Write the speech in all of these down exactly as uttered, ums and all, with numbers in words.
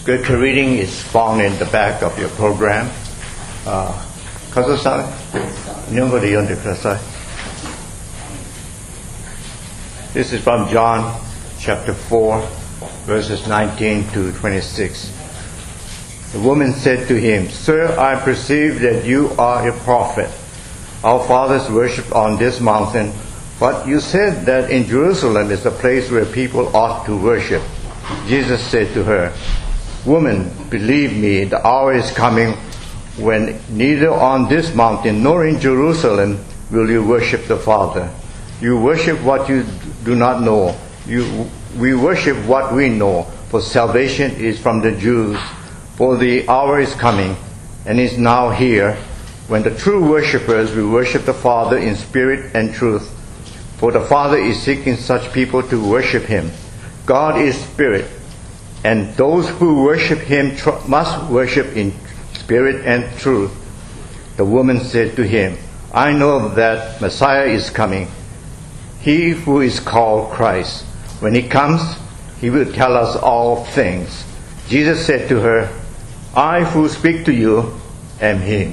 Scripture reading is found in the back of your program. Uh, カズさん、日本語で読んでください。This is from John chapter four, verses nineteen to twenty-six. The woman said to him, Sir, I perceive that you are a prophet. Our fathers worshipped on this mountain, but you said that in Jerusalem is the place where people ought to worship. Jesus said to her, Woman, believe me, the hour is coming when neither on this mountain nor in Jerusalem will you worship the Father. You worship what you do not know. You, we worship what we know, for salvation is from the Jews. For the hour is coming, and is now here, when the true worshippers will worship the Father in spirit and truth. For the Father is seeking such people to worship Him. God is spirit, and those who worship Him tr- must worship in spirit and truth. The woman said to him, I know that Messiah is coming, He who is called Christ. When He comes, He will tell us all things. Jesus said to her, I who speak to you am He.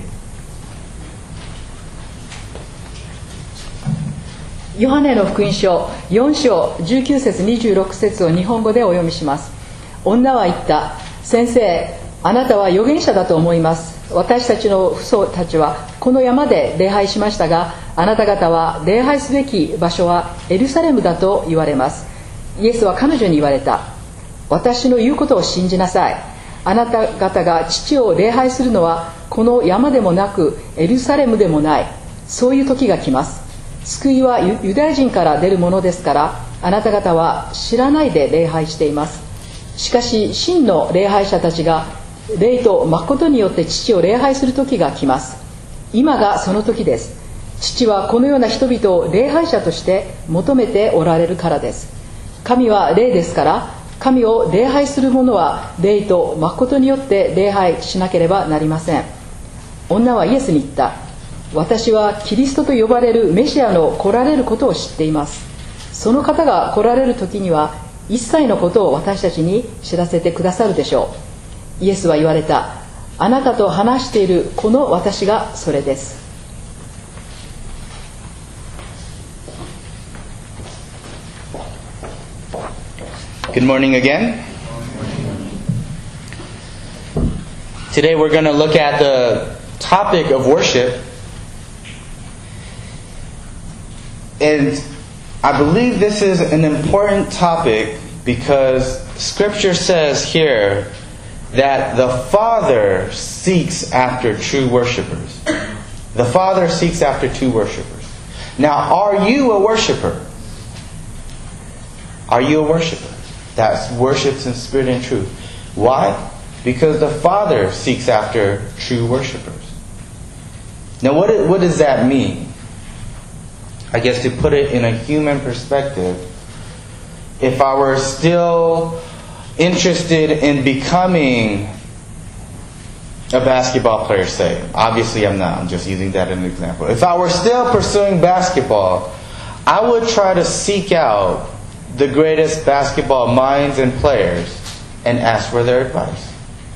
ヨハネの福音書よん章じゅうきゅう節にじゅうろく節を日本語でお読みします。女は言った。先生、あなたは預言者だと思います。私たちの父祖たちはこの山で礼拝しましたが、あなた方は礼拝すべき場所はエルサレムだと言われます。イエスは彼女に言われた。私の言うことを信じなさい。あなた方が父を礼拝するのはこの山でもなくエルサレムでもない。そういう時が来ます。救いはユダヤ人から出るものですから、あなた方は知らないで礼拝しています。しかし真の礼拝者たちが霊と誠によって父を礼拝する時が来ます。今がその時です。父はこのような人々を礼拝者として求めておられるからです。神は霊ですから、神を礼拝する者は霊と誠によって礼拝しなければなりません。女はイエスに言った。私はキリストと呼ばれるメシアの来られることを知っています。その方が来られる時には一切のことを私たちに知らせてくださるでしょう。イエスは言われた。あなたと話しているこの私がそれです。 Good morning again. Today we're going to look at the topic of worship. And I believe this is an important topic because Scripture says here that the Father seeks after true worshipers. The Father seeks after true worshipers. Now, are you a worshiper? Are you a worshiper that worships in spirit and truth? Why? Because the Father seeks after true worshipers. Now, what, what does that mean? I guess to put it in a human perspective, if I were still interested in becoming a basketball player, say, obviously I'm not, I'm just using that as an example. If I were still pursuing basketball, I would try to seek out the greatest basketball minds and players and ask for their advice.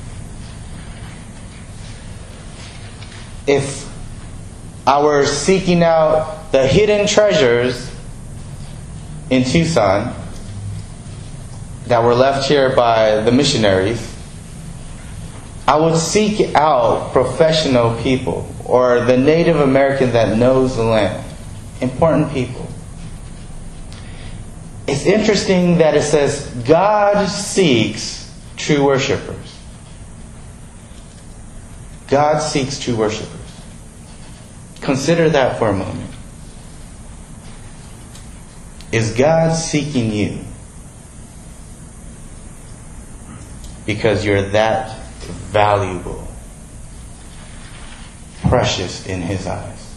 If I were seeking out the hidden treasures in Tucson that were left here by the missionaries, I would seek out professional people or the Native American that knows the land. Important people. It's interesting that it says God seeks true worshipers. God seeks true worshipers. Consider that for a moment. Is God seeking you because you're that valuable, precious in His eyes?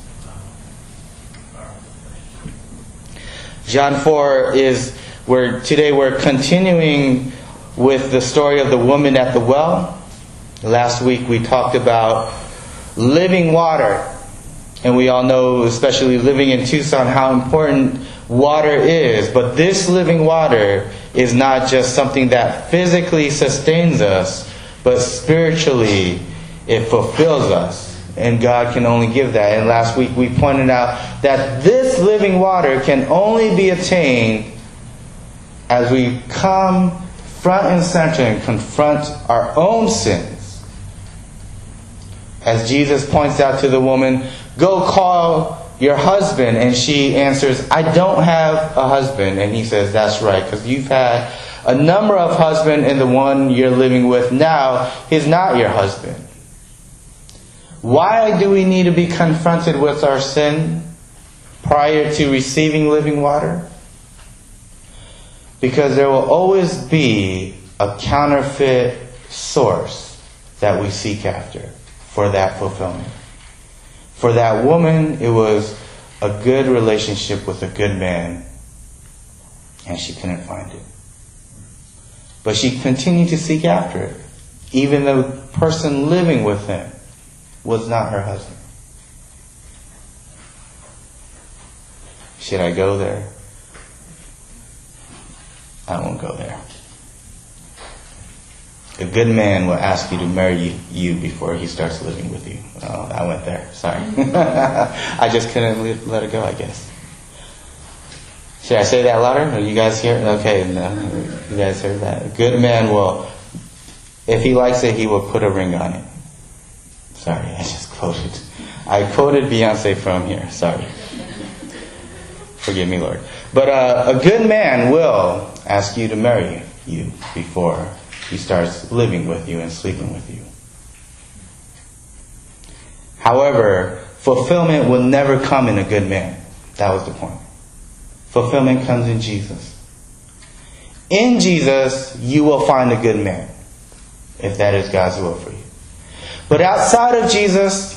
John four is where today we're continuing with the story of the woman at the well. Last week we talked about living water. And we all know, especially living in Tucson, how important water is. But this living water is not just something that physically sustains us, but spiritually it fulfills us. And God can only give that. And last week we pointed out that this living water can only be attained as we come front and center and confront our own sins. As Jesus points out to the woman, go call your husband. And she answers, I don't have a husband. And he says, that's right, because you've had a number of husbands, and the one you're living with now is not your husband. Why do we need to be confronted with our sin prior to receiving living water? Because there will always be a counterfeit source that we seek after for that fulfillment. For that woman, it was a good relationship with a good man, and she couldn't find it. But she continued to seek after it, even though the person living with him was not her husband. Should I go there? I won't go there. A good man will ask you to marry you before he starts living with you. Oh, I went there. Sorry. I just couldn't let it go, I guess. Should I say that louder? Are you guys here? Okay, no. You guys heard that? A good man will, if he likes it, he will put a ring on it. Sorry, I just quoted. I quoted Beyonce from here. Sorry. Forgive me, Lord. But uh, a good man will ask you to marry you before he starts living with you and sleeping with you. However, fulfillment will never come in a good man. That was the point. Fulfillment comes in Jesus. In Jesus, you will find a good man, if that is God's will for you. But outside of Jesus,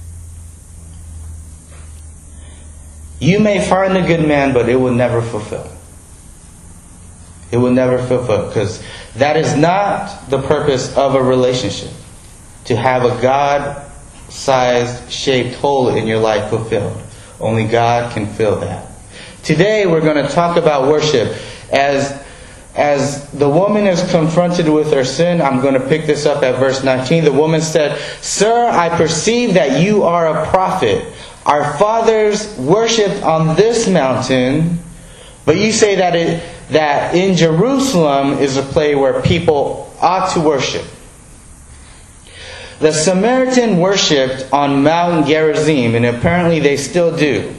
you may find a good man, but it will never fulfill. It will never fulfill, because that is not the purpose of a relationship. To have a God-sized, shaped hole in your life fulfilled. Only God can fill that. Today we're going to talk about worship. As As the woman is confronted with her sin, I'm going to pick this up at verse nineteen. The woman said, Sir, I perceive that you are a prophet. Our fathers worshipped on this mountain, but you say that it, that in Jerusalem is a place where people ought to worship. The Samaritan worshipped on Mount Gerizim, and apparently they still do.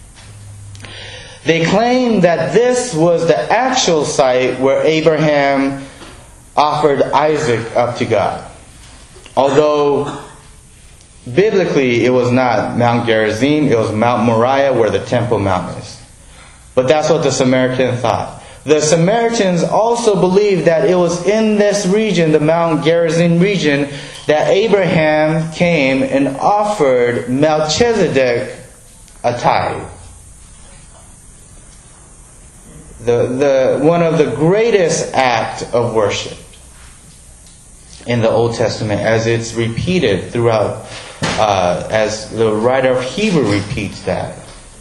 They claim that this was the actual site where Abraham offered Isaac up to God. Although biblically it was not Mount Gerizim, it was Mount Moriah where the Temple Mount is. But that's what the Samaritan thought. The Samaritans also believed that it was in this region, the Mount Gerizim region, that Abraham came and offered Melchizedek a tithe. The, the, one of the greatest acts of worship in the Old Testament, as it's repeated throughout, uh, as the writer of Hebrew repeats that.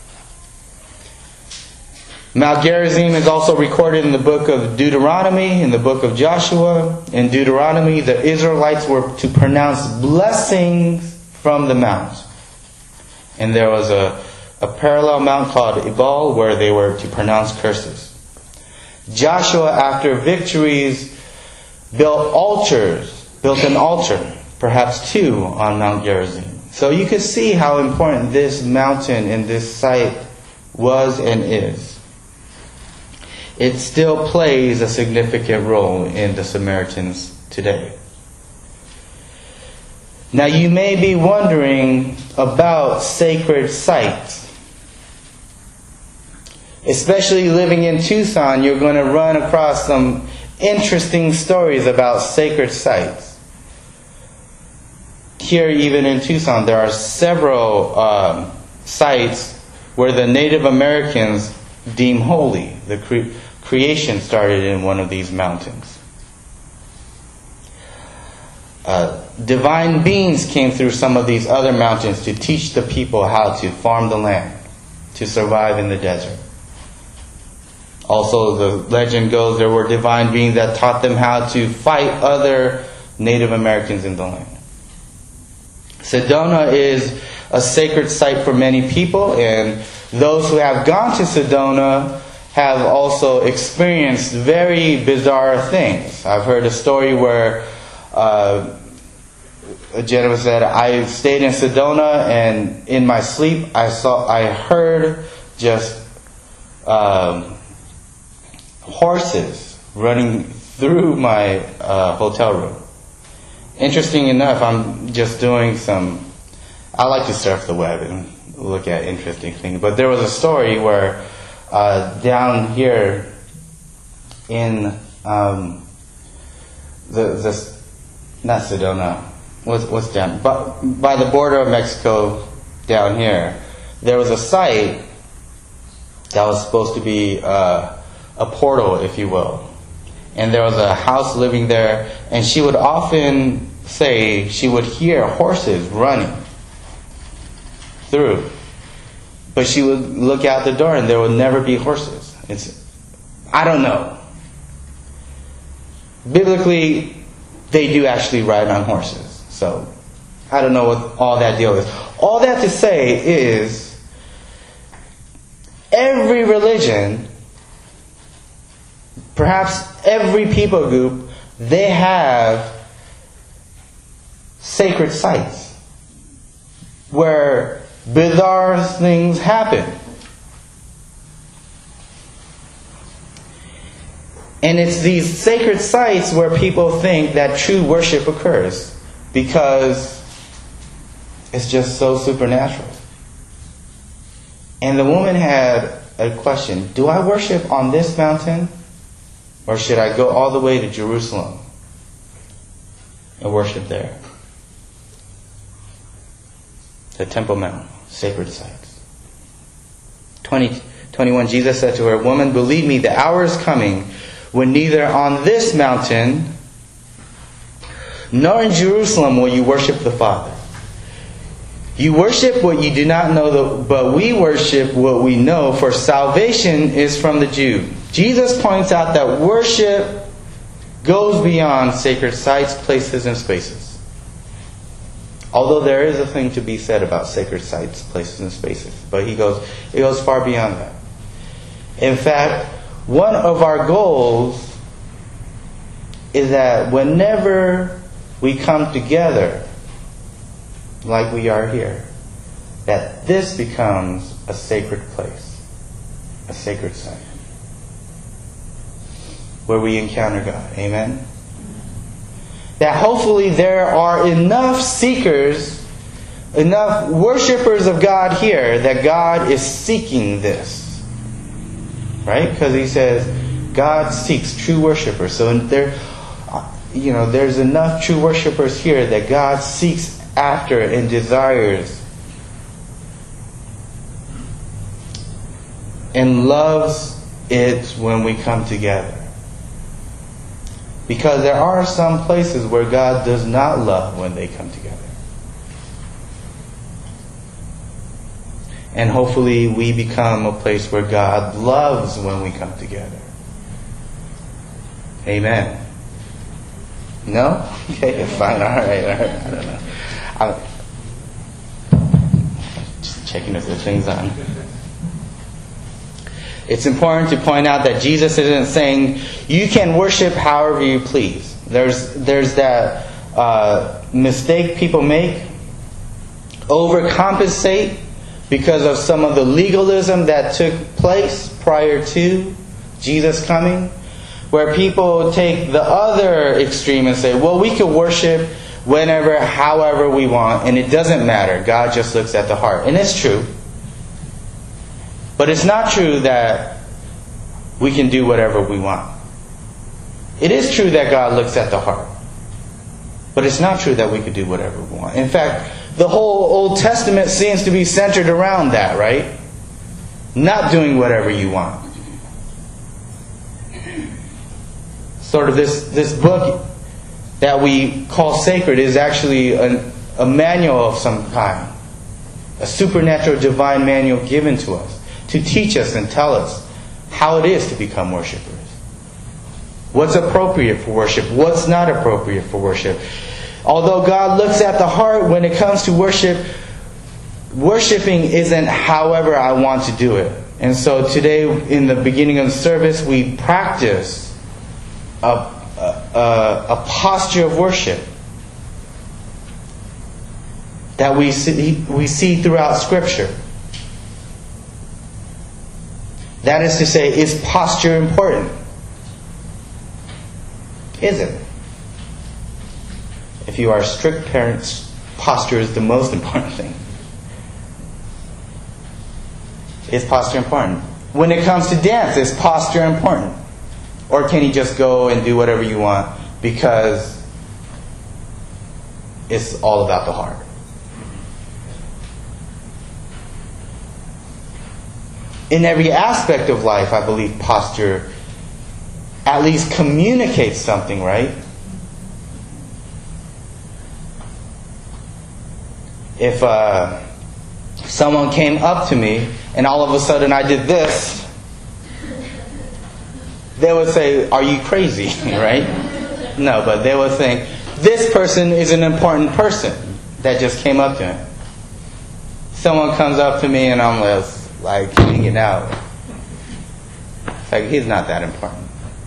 Mount Gerizim is also recorded in the book of Deuteronomy, in the book of Joshua. In Deuteronomy, the Israelites were to pronounce blessings from the mount. And there was a, a parallel mount called Ebal where they were to pronounce curses. Joshua, after victories, built altars, built an altar, perhaps two, on Mount Gerizim. So you can see how important this mountain and this site was and is. It still plays a significant role in the Samaritans today. Now you may be wondering about sacred sites. Especially living in Tucson, you're going to run across some interesting stories about sacred sites. Here, even in Tucson, there are several um, sites where the Native Americans deem holy. The cre- creation started in one of these mountains. Uh, divine beings came through some of these other mountains to teach the people how to farm the land, to survive in the desert. Also, the legend goes there were divine beings that taught them how to fight other Native Americans in the land. Sedona is a sacred site for many people, and those who have gone to Sedona have also experienced very bizarre things. I've heard a story where uh, a gentleman said, I stayed in Sedona, and in my sleep I saw, I heard just um, horses running through my uh, hotel room. Interesting enough, I'm just doing some, I like to surf the web and look at interesting things, but there was a story where uh, down here in um, the, the, not Sedona, what's, what's down, but by the border of Mexico down here, there was a site that was supposed to be uh, a portal, if you will. And there was a house living there, and she would often say she would hear horses running through. But she would look out the door and there would never be horses. It's, I don't know. Biblically, they do actually ride on horses. So, I don't know what all that deal is. All that to say is, every religion, perhaps every people group, they have sacred sites where bizarre things happen. And it's these sacred sites where people think that true worship occurs, because it's just so supernatural. And the woman had a question: do I worship on this mountain, or should I go all the way to Jerusalem and worship there? The Temple Mount, sacred sites. twenty, twenty-one, Jesus said to her, Woman, believe me, the hour is coming when neither on this mountain nor in Jerusalem will you worship the Father. You worship what you do not know, but we worship what we know, for salvation is from the Jew. Jesus points out that worship goes beyond sacred sites, places, and spaces. Although there is a thing to be said about sacred sites, places, and spaces. But he goes, it goes far beyond that. In fact, one of our goals is that whenever we come together, like we are here, that this becomes a sacred place, a sacred site, where we encounter God. Amen? That hopefully there are enough seekers, enough worshipers of God here, that God is seeking this. Right? Because he says God seeks true worshipers. So there, you know, there's enough true worshipers here that God seeks after and desires and loves it when we come together. Because there are some places where God does not love when they come together. And hopefully we become a place where God loves when we come together. Amen. No? Okay, fine. All right, all right. I don't know. I'm just checking if the thing's on. It's important to point out that Jesus isn't saying you can worship however you please. There's there's that uh, mistake people make, overcompensate because of some of the legalism that took place prior to Jesus coming, where people take the other extreme and say, well, we can worship whenever, however we want, and it doesn't matter. God just looks at the heart. And it's true. But it's not true that we can do whatever we want. It is true that God looks at the heart. But it's not true that we can do whatever we want. In fact, the whole Old Testament seems to be centered around that, right? Not doing whatever you want. Sort of this, this book that we call sacred is actually a, a manual of some kind. A supernatural divine manual given to us to teach us and tell us how it is to become worshipers. What's appropriate for worship? What's not appropriate for worship? Although God looks at the heart when it comes to worship, worshiping isn't however I want to do it. And so today, in the beginning of the service, we practice a, a, a posture of worship that we see, we see throughout Scripture. That is to say, is posture important? Is it? If you are strict parents, posture is the most important thing. Is posture important? When it comes to dance, is posture important? Or can you just go and do whatever you want because it's all about the heart? In every aspect of life, I believe posture at least communicates something, right? If uh, someone came up to me and all of a sudden I did this, they would say, "Are you crazy?" Right? No, but they would think, this person is an important person that just came up to him. Someone comes up to me and I'm just like hanging out. It's like, he's not that important.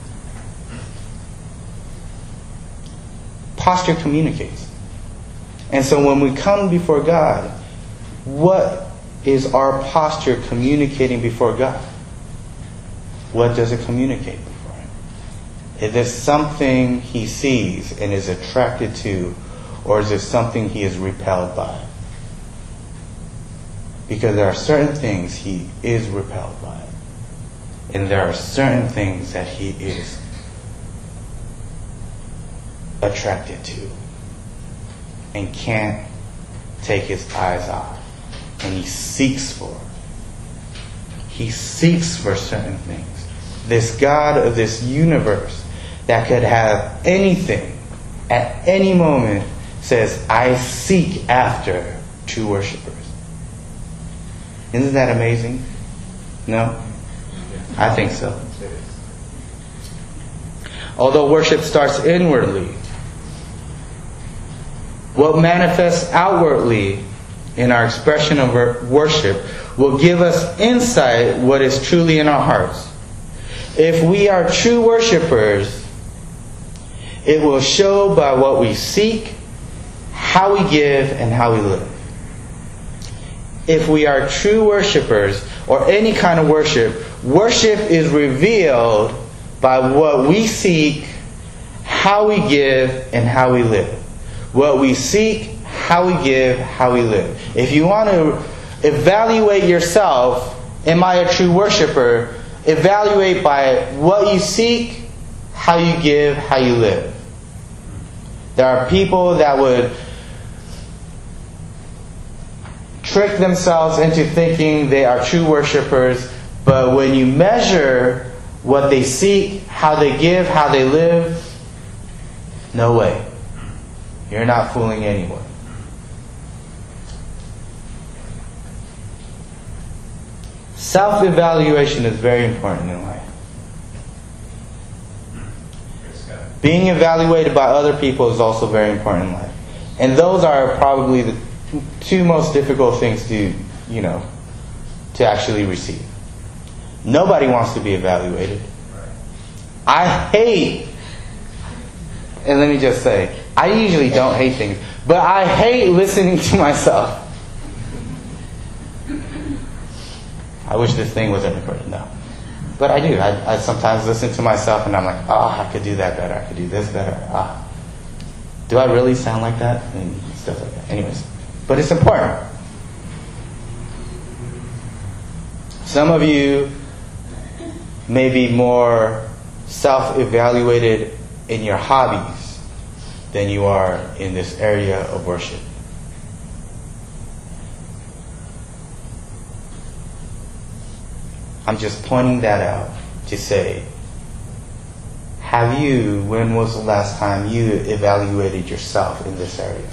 Posture communicates. And so when we come before God, what is our posture communicating before God? What does it communicate before Him? Is it something He sees and is attracted to, or is it something He is repelled by? Because there are certain things He is repelled by, and there are certain things that He is attracted to and can't take His eyes off, and He seeks for. He seeks for certain things. This God of this universe that could have anything at any moment says, "I seek after true worshipers." Isn't that amazing? No? I think so. Although worship starts inwardly, what manifests outwardly in our expression of worship will give us insight what is truly in our hearts. If we are true worshipers, it will show by what we seek, how we give, and how we live. If we are true worshipers, or any kind of worship, worship is revealed by what we seek, how we give, and how we live. What we seek, how we give, how we live. If you want to evaluate yourself, am I a true worshiper? Evaluate by what you seek, how you give, how you live. There are people that would trick themselves into thinking they are true worshipers, but when you measure what they seek, how they give, how they live, no way. You're not fooling anyone. Self-evaluation is very important in life. Being evaluated by other people is also very important in life. And those are probably the two most difficult things to, you know, to actually receive. Nobody wants to be evaluated. I hate, and let me just say, I usually don't hate things, but I hate listening to myself. I wish this thing wasn't recorded. No. But I do. I, I sometimes listen to myself and I'm like, oh, I could do that better. I could do this better. Ah. Do I really sound like that? And stuff like that. Anyways. But it's important. Some of you may be more self-evaluated in your hobbies than you are in this area of worship. I'm just pointing that out to say, have you, when was the last time you evaluated yourself in this area?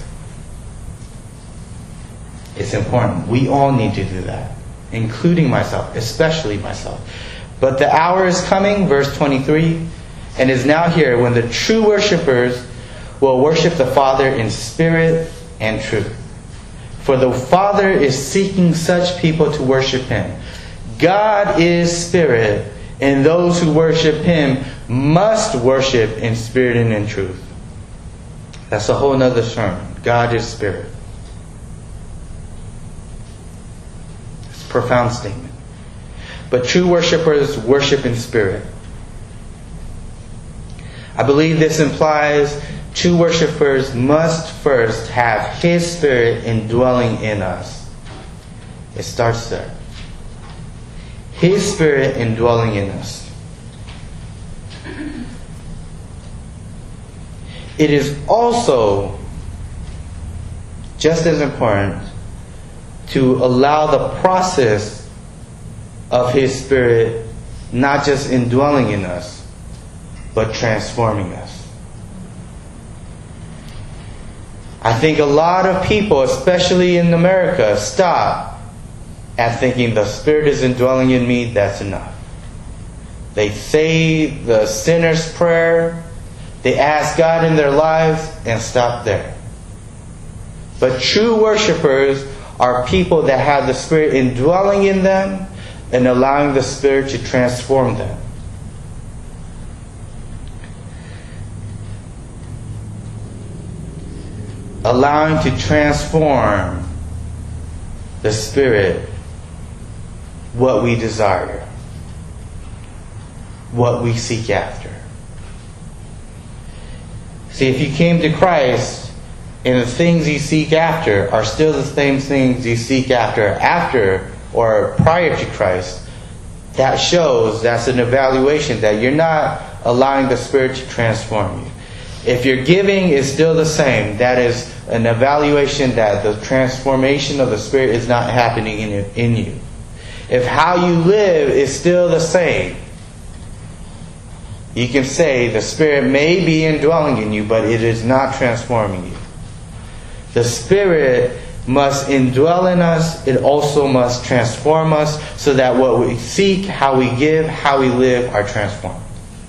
It's important. We all need to do that, including myself, especially myself. But the hour is coming, verse twenty-three, and is now here when the true worshipers will worship the Father in spirit and truth. For the Father is seeking such people to worship Him. God is spirit, and those who worship Him must worship in spirit and in truth. That's a whole nother sermon. God is spirit. It's a profound statement. But true worshipers worship in spirit. I believe this implies true worshipers must first have His Spirit indwelling in us. It starts there. His Spirit indwelling in us. It is also just as important to allow the process of His Spirit not just indwelling in us, but transforming us. I think a lot of people, especially in America, stop at thinking the Spirit is indwelling in me, that's enough. They say the sinner's prayer, they ask God in their lives, and stop there. But true worshipers are people that have the Spirit indwelling in them and allowing the Spirit to transform them. Allowing to transform the Spirit what we desire, what we seek after. See, if you came to Christ and the things you seek after are still the same things you seek after after or prior to Christ, that shows, that's an evaluation that you're not allowing the Spirit to transform you. If your giving is still the same, that is an evaluation that the transformation of the Spirit is not happening in, in you. If how you live is still the same, you can say the Spirit may be indwelling in you, but it is not transforming you. The Spirit must indwell in us. It also must transform us so that what we seek, how we give, how we live are transformed.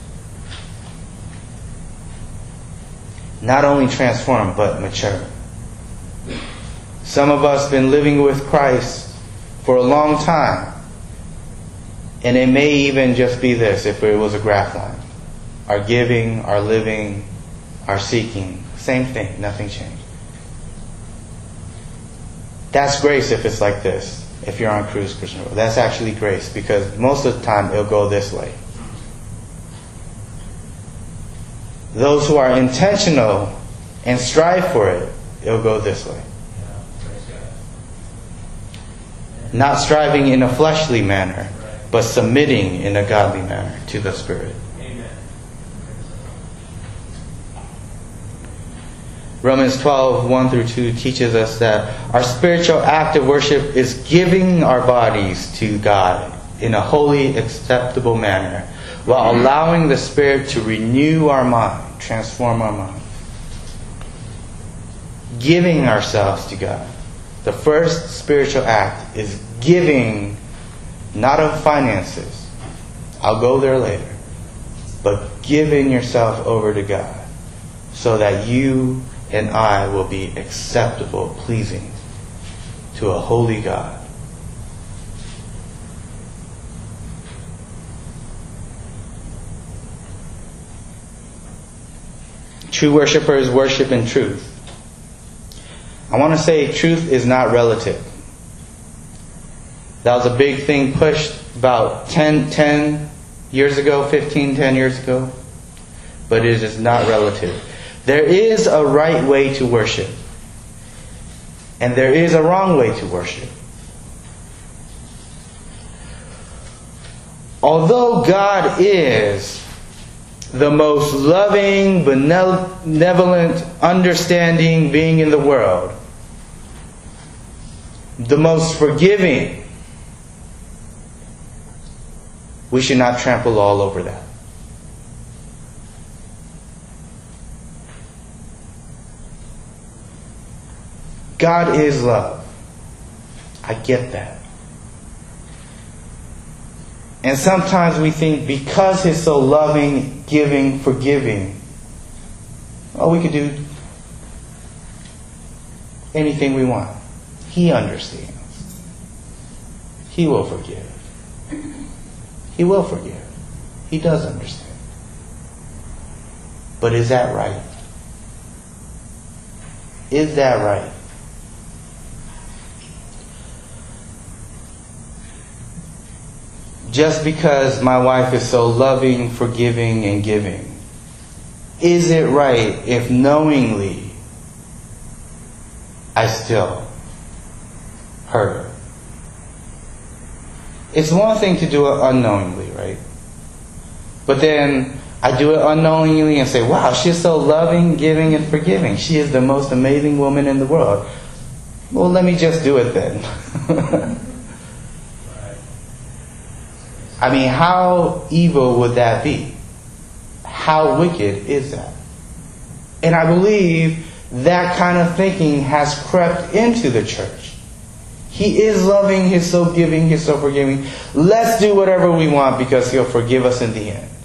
Not only transformed, but mature. Some of us have been living with Christ for a long time. And it may even just be this, if it was a graph line. Our giving, our living, our seeking. Same thing, nothing changed. That's grace if it's like this. If you're on cruise control. That's actually grace, because most of the time it'll go this way. Those who are intentional and strive for it, it'll go this way. Not striving in a fleshly manner, but submitting in a godly manner to the Spirit. Romans twelve, one through two teaches us that our spiritual act of worship is giving our bodies to God in a holy, acceptable manner, while allowing the Spirit to renew our mind, transform our mind. Giving ourselves to God. The first spiritual act is giving, not of finances. I'll go there later. But giving yourself over to God so that you and I will be acceptable, pleasing to a holy God. True worshipers worship in truth. I want to say truth is not relative. That was a big thing pushed about ten, ten years ago, fifteen, ten years ago. But it is not relative. There is a right way to worship. And there is a wrong way to worship. Although God is the most loving, benevolent, understanding being in the world, the most forgiving, we should not trample all over that. God is love. I get that. And sometimes we think because He's so loving, giving, forgiving, oh, we could do anything we want. He understands. He will forgive. He will forgive. He does understand. But is that right? Is that right? Just because my wife is so loving, forgiving, and giving, is it right if knowingly I still hurt her? It's one thing to do it unknowingly, right? But then I do it unknowingly and say, wow, she's so loving, giving, and forgiving. She is the most amazing woman in the world. Well, let me just do it then. I mean, how evil would that be? How wicked is that? And I believe that kind of thinking has crept into the church. He is loving, He's so giving, He's so forgiving. Let's do whatever we want because He'll forgive us in the end.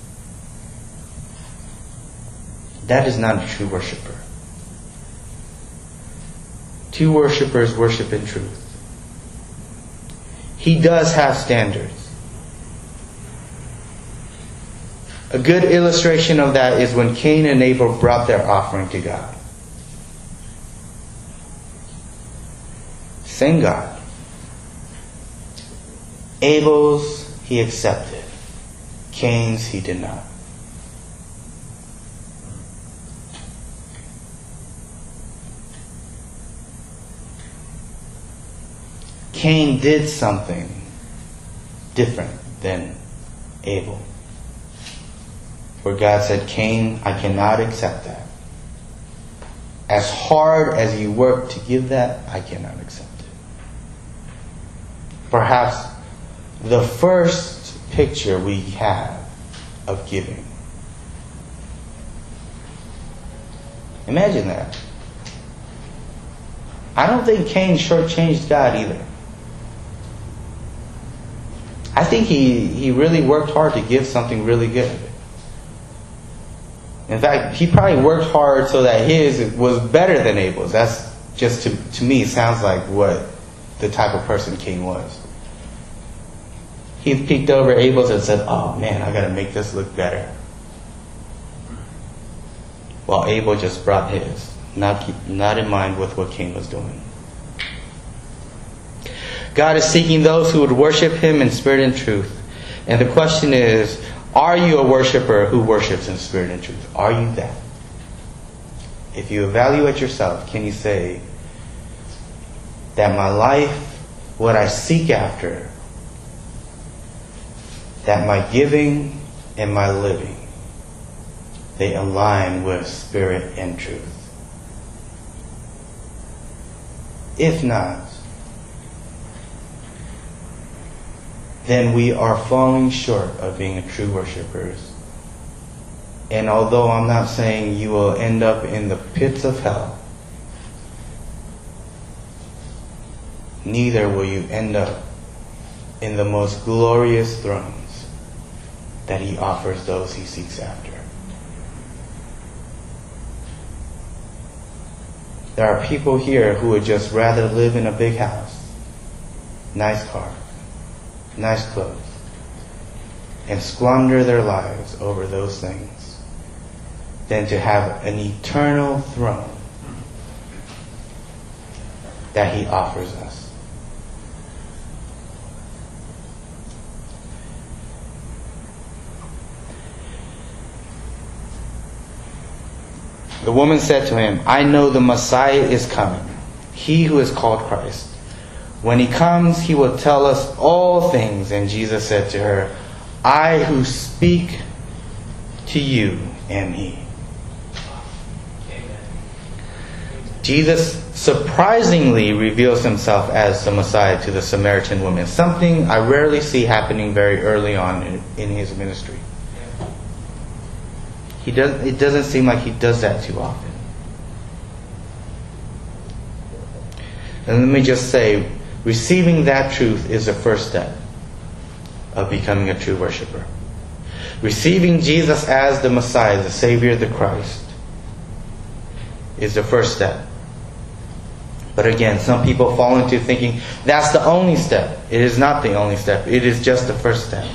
That is not a true worshiper. True worshipers worship in truth. He does have standards. A good illustration of that is when Cain and Abel brought their offering to God. Same God. Abel's he accepted. Cain's he did not. Cain did something different than Abel. Where God said, Cain, I cannot accept that. As hard as you work to give that, I cannot accept it. Perhaps the first picture we have of giving. Imagine that. I don't think Cain shortchanged God either. I think he, he really worked hard to give something really good. In fact, he probably worked hard so that his was better than Abel's. That's just, to, to me, sounds like what the type of person Cain was. He peeked over Abel's and said, oh man, I got to make this look better. While Abel just brought his, not, not in mind with what Cain was doing. God is seeking those who would worship Him in spirit and truth. And the question is, are you a worshiper who worships in spirit and truth? Are you that? If you evaluate yourself, can you say that my life, what I seek after, that my giving and my living, they align with spirit and truth? If not, then we are falling short of being true worshipers. And although I'm not saying you will end up in the pits of hell, neither will you end up in the most glorious thrones that He offers those He seeks after. There are people here who would just rather live in a big house, nice car, nice clothes, and squander their lives over those things than to have an eternal throne that He offers us. The woman said to him, I know the Messiah is coming, He who is called Christ. When He comes, He will tell us all things. And Jesus said to her, I who speak to you am He. Jesus surprisingly reveals Himself as the Messiah to the Samaritan woman, something I rarely see happening very early on in, in His ministry. He does, it doesn't seem like He does that too often. And let me just say, receiving that truth is the first step of becoming a true worshiper. Receiving Jesus as the Messiah, the Savior, the Christ, is the first step. But again, some people fall into thinking that's the only step. It is not the only step. It is just the first step.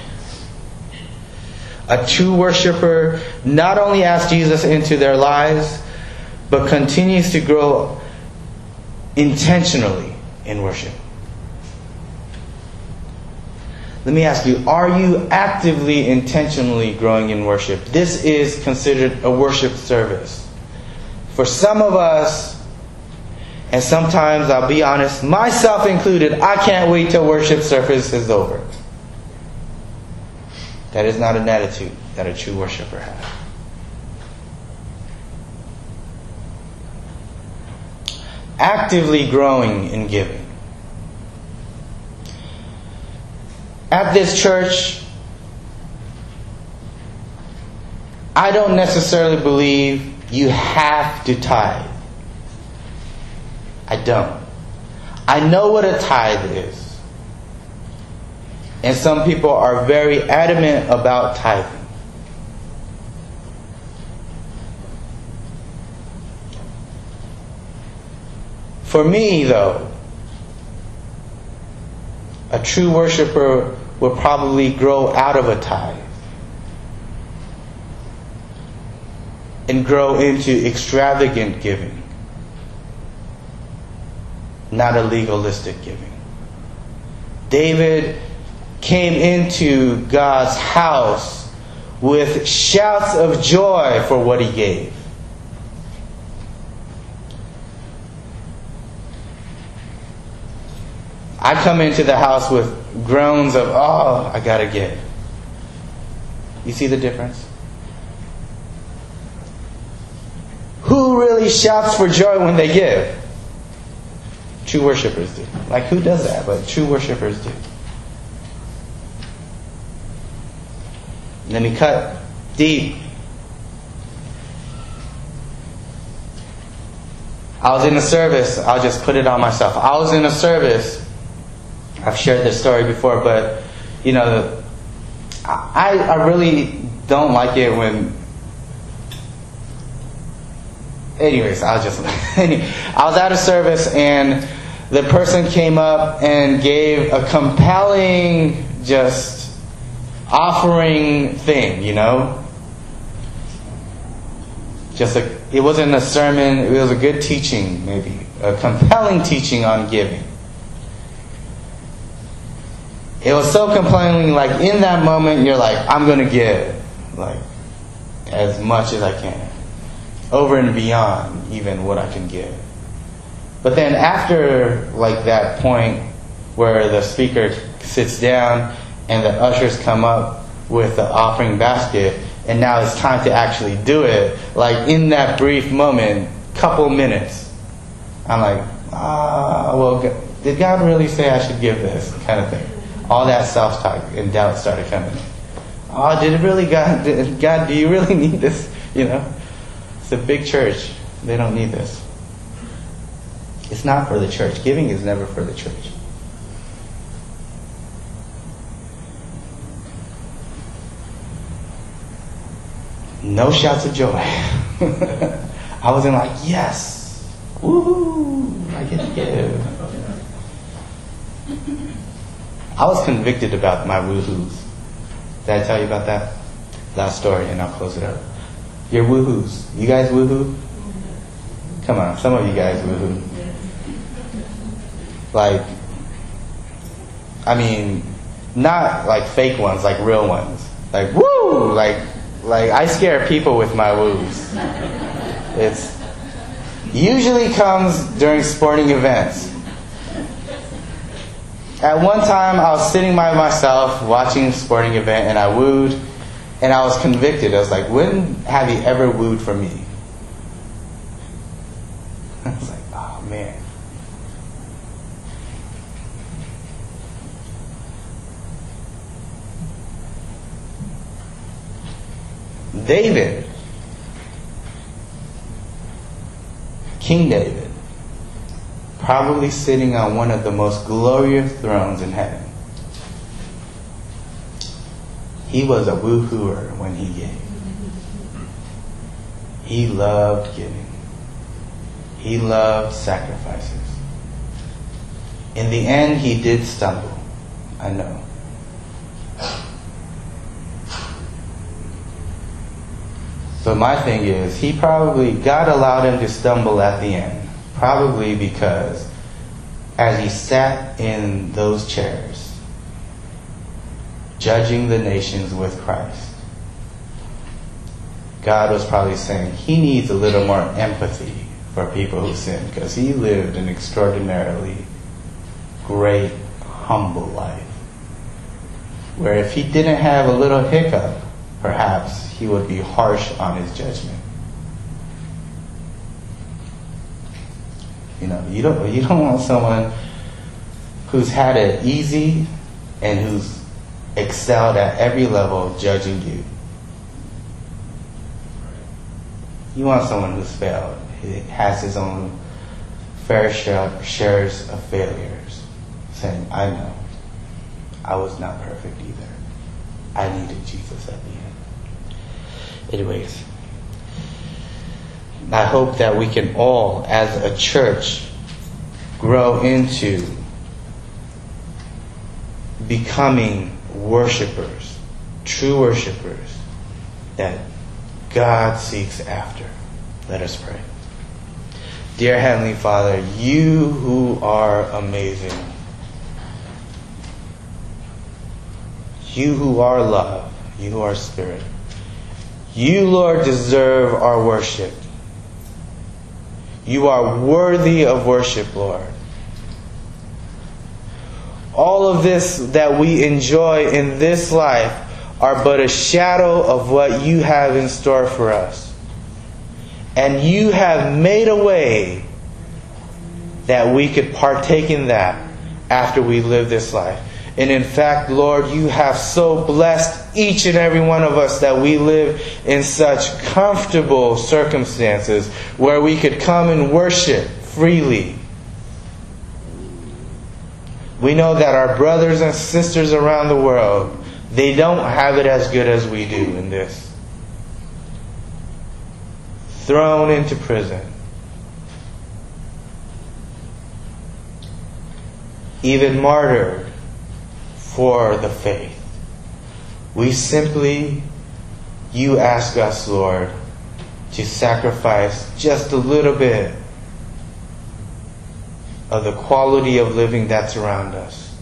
A true worshiper not only asks Jesus into their lives, but continues to grow intentionally in worship. Let me ask you, are you actively, intentionally growing in worship? This is considered a worship service. For some of us, and sometimes I'll be honest, myself included, I can't wait till worship service is over. That is not an attitude that a true worshiper has. Actively growing in giving. At this church, I don't necessarily believe you have to tithe. I don't. I know what a tithe is. And some people are very adamant about tithing. For me, though, a true worshiper will probably grow out of a tithe and grow into extravagant giving, not a legalistic giving. David came into God's house with shouts of joy for what he gave. I come into the house with groans of, oh, I gotta give. You see the difference? Who really shouts for joy when they give? True worshipers do. Like, who does that? But true worshipers do. Let me cut deep. I was in a service. I'll just put it on myself. I was in a service. I've shared this story before, but, you know, I, I really don't like it when... Anyways, I'll just... I was at a service and the person came up and gave a compelling, just offering thing, you know? Just a, it wasn't a sermon, it was a good teaching, maybe. A compelling teaching on giving. It was so compelling, like in that moment, you're like, I'm going to give, like, as much as I can. Over and beyond even what I can give. But then after, like, that point where the speaker sits down and the ushers come up with the offering basket, and now it's time to actually do it, like in that brief moment, couple minutes, I'm like, ah, well, did God really say I should give this, kind of thing. All that self-talk and doubt started coming. Oh, did it really, God, did, God, do you really need this? You know? It's a big church. They don't need this. It's not for the church. Giving is never for the church. No shouts of joy. I wasn't like, yes, woohoo, I get to give. I was convicted about my woohoos. Did I tell you about that? Last story, and I'll close it up. Your woohoos. You guys woohoo? Come on, some of you guys woohoo. Like, I mean, not like fake ones, like real ones. Like, woo! Like, like I scare people with my woos. It's usually comes during sporting events. At one time, I was sitting by myself watching a sporting event, and I wooed, and I was convicted. I was like, when have you ever wooed for me? I was like, oh, man. David, King David, probably sitting on one of the most glorious thrones in heaven. He was a woo-hooer when he gave. He loved giving. He loved sacrifices. In the end, he did stumble. I know. So my thing is, he probably, God allowed him to stumble at the end. Probably because as he sat in those chairs, judging the nations with Christ, God was probably saying he needs a little more empathy for people who sin, because he lived an extraordinarily great, humble life, where if he didn't have a little hiccup, perhaps he would be harsh on his judgment. You know, you don't you don't want someone who's had it easy and who's excelled at every level judging you. You want someone who's failed, who has his own fair share, shares of failures, saying, I know, I was not perfect either. I needed Jesus at the end. Anyways, I hope that we can all, as a church, grow into becoming worshipers, true worshipers that God seeks after. Let us pray. Dear Heavenly Father, you who are amazing, you who are love, you who are spirit, you, Lord, deserve our worship. You are worthy of worship, Lord. All of this that we enjoy in this life are but a shadow of what you have in store for us. And you have made a way that we could partake in that after we live this life. And in fact, Lord, you have so blessed each and every one of us that we live in such comfortable circumstances where we could come and worship freely. We know that our brothers and sisters around the world, they don't have it as good as we do in this. Thrown into prison. Even martyred for the faith. We simply, you ask us, Lord, to sacrifice just a little bit of the quality of living that's around us.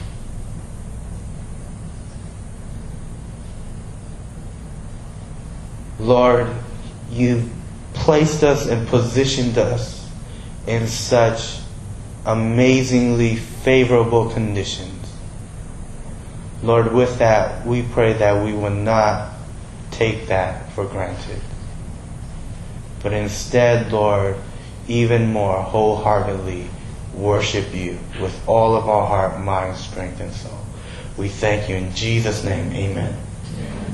Lord, you've placed us and positioned us in such amazingly favorable conditions. Lord, with that, we pray that we will not take that for granted. But instead, Lord, even more wholeheartedly worship you with all of our heart, mind, strength, and soul. We thank you in Jesus' name. Amen. Amen.